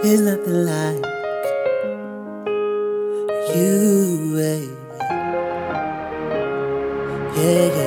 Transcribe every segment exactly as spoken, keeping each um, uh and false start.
There's nothing like you, baby. Yeah,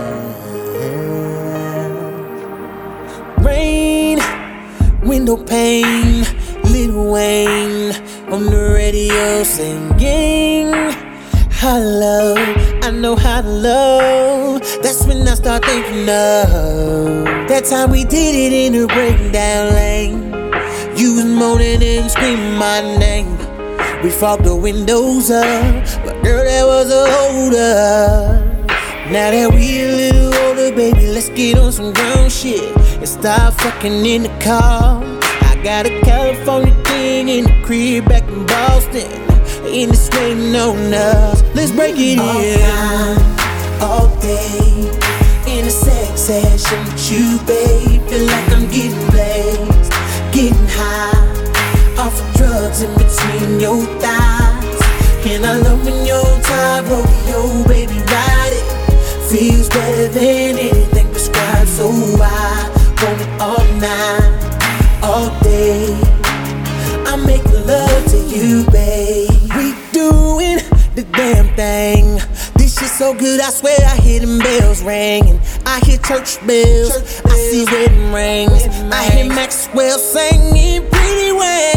yeah. Rain, window pane, Lil Wayne on the radio singing. How to love, I know how to love. That's when I start thinking of that time we did it in the breakdown lane. You was moaning and screaming my name. We fogged the windows up, but girl, that was a holder. Now that we a little older, baby, let's get on some ground shit and start fucking in the car. I got a California thing in the crib back in Boston, and it's waiting on us. Let's break it all in. Night, all day, in a sex session with you, babe. Feel like I'm getting blazed, getting high off of drugs in between your thighs. And I love when you're tired, rodeo, baby, ride it. Feels better than anything prescribed, so I want it all night, all day. I'm making love to you, babe. We doing the damn thing. This shit so good, I swear I hear them bells ringing. I hear church bells, church bells. I see wedding rings. Wedding I hear Maxwell singing Pretty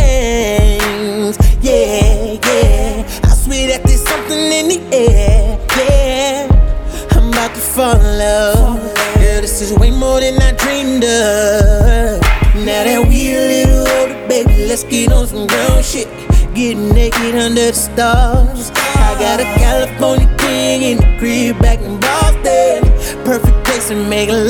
Wings. Yeah, yeah, I swear that there's something in the air. Yeah, I'm about to fall in love. Girl, this is way more than I dreamed of. Now that we a little older, baby, let's get on some ground shit. Getting naked under the stars. I got a California thing in the crib back in Boston. Perfect place to make love.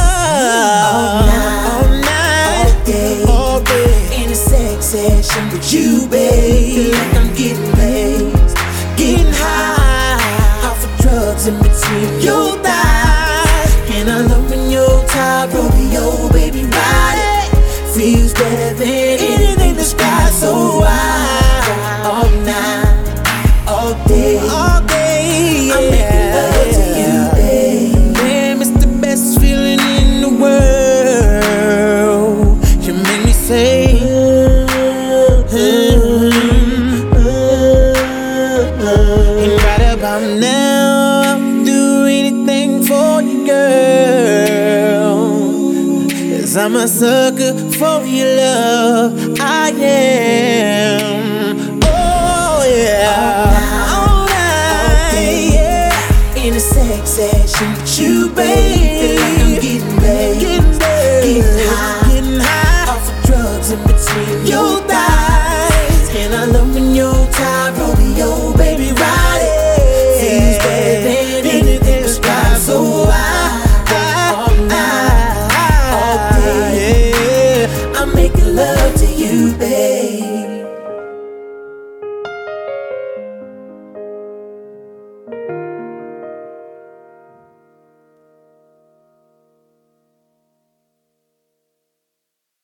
All night, all night, all day, all day. In a sex session with you, babe. Feel like I'm getting blazed, getting high off of drugs in between your thighs. And I love when you're tired, rodeo, baby, ride it. Feels better than anything described, so I all night, all day, all day, yeah. I'm making love to you, babe. Damn, it's the best feeling in the world. You make me say, mm-hmm. And right about now, I'll do anything for you, girl. Cause I'm a sucker for your love, I am. All night, yeah. In a sex session with you, babe. Feel like I'm getting blazed, getting, getting high, getting high off of drugs in between your thighs.